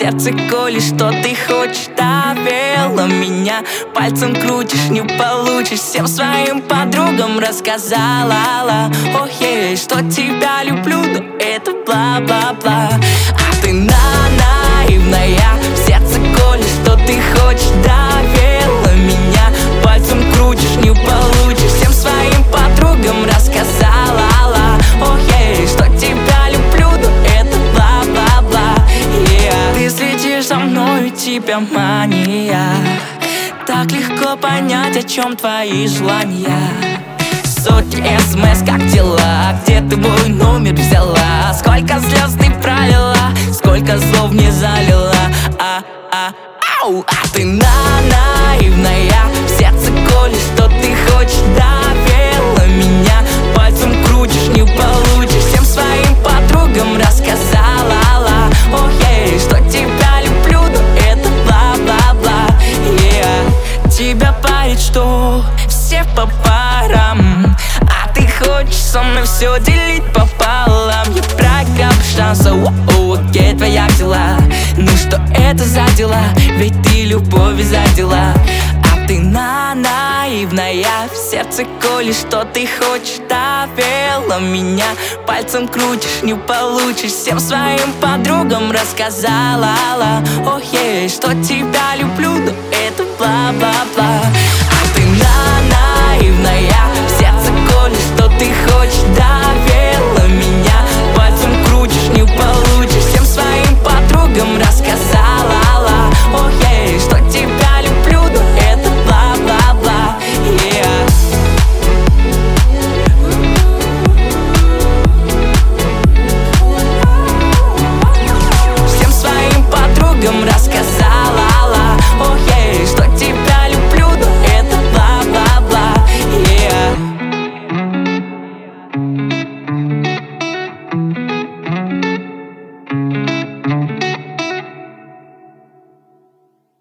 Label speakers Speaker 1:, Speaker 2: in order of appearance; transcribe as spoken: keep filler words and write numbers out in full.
Speaker 1: сердце колешь, что ты хочешь. Довела меня, пальцем крутишь, не получишь. Всем своим подругам рассказала, ох, ей, что тебя люблю, но это бла-бла-бла. А ты на наивная, в сердце колешь, что ты хочешь. Довела меня, пальцем крутишь, не получишь. Всем своим подругам рассказала, ох, ей, что тебя люблю, но это бла-бла-бла. Yeah. Ты следишь за мной, у тебя мания. Так легко понять, о чем твои желания. Сотни смс, как дела? Где ты мой номер взяла? Сколько слез ты пролила, сколько слов не залила. А, а, ау, а ты на наивная, в сердце колешь, что ты хочешь. Довела меня, пальцем крутишь, не получишь. Всем своим подругам рассказала, ох, ей, что тебя люблю, но это бла-бла-бла. Yeah. Тебя парит, что все по парам, а ты хочешь со мной все делить пополам. Я прокап шанса, о-о, окей, твоя взяла. Ну что это за дела, ведь ты любовь задела. А ты на наивная, в сердце колешь, что ты хочешь. Довела меня, пальцем крутишь, не получишь. Всем своим подругам рассказала, ох, ей, что тебя люблю, но это бла-бла-бла.